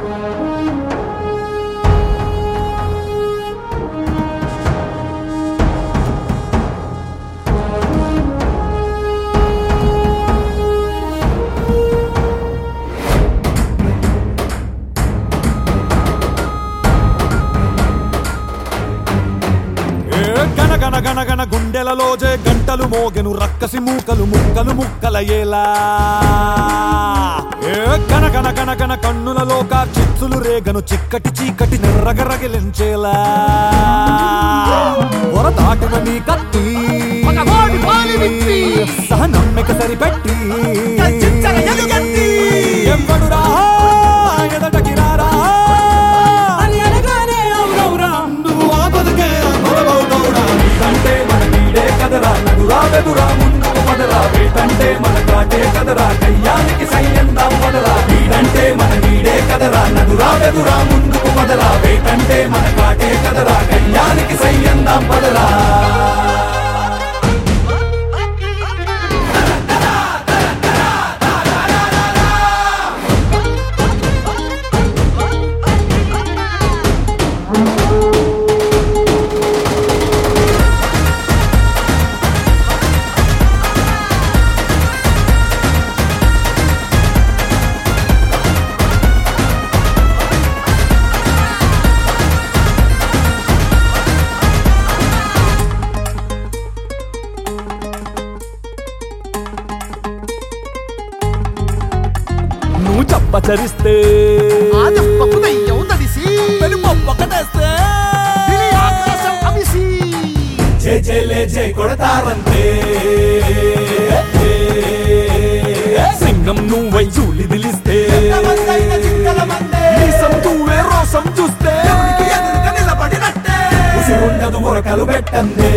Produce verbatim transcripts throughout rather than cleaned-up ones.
గణగణ గుండెలలోజే గంటలు మోగెను రక్కసి మూకలు ముక్కలు ముక్కలయేలా ఏ గణగణ గణగణ కన్నులలో కార్చిచ్చులు రేగను చిక్కటి చీకటి నెర్రగరగిలించేలా పొర దాటిన నీ కత్తి సహనమ్మిక సరిపెట్టి ఎవడురా ఎదటకి రారా అని అనగానే అవునవురా నువ్వు ఆ బతుకే అంటే మన నీడే కదరా నడురా వెదురా ముందుకు పదరా వేటంటే మన కాటే కదరా కయ్యానికి సయ్యందాం పదరా వీడంటే మన నీడే కదరా నడురా వెదురా ముందుకు పదరా వేటంటే మన కాటే కదరా కయ్యానికి సయ్యందాం పదరా చరిస్తే జై జైలే జై కొడతారంతే సింగం నువ్వై చూలి దిలిస్తే నువ్వే రోసం చూస్తే ఉసిరుండదు మొరకలు పెట్టందే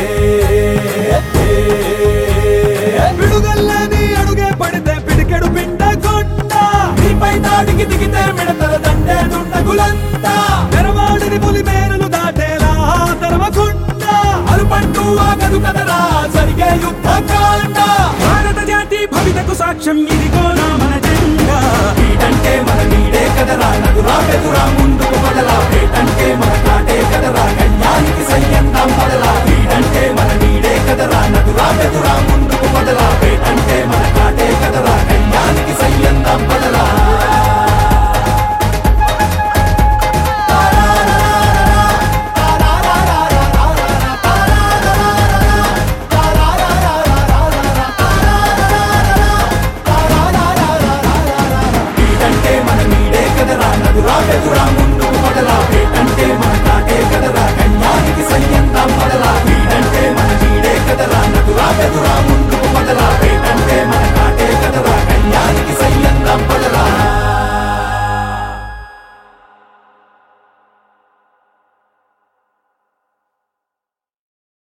పిడుగల్లని అడుగే పడితే పిడికెడు పిండ నీపై దాడికి దిగితే మిడతల దండే దుండగులంతా తెరవాడిని పులి మేరలు దాటేలా తెరవకుండా అరుపంటూ ఆగదు కదరా జరిగే యుద్ధ కాండ భారత జాతి భవితకు సాక్ష్యం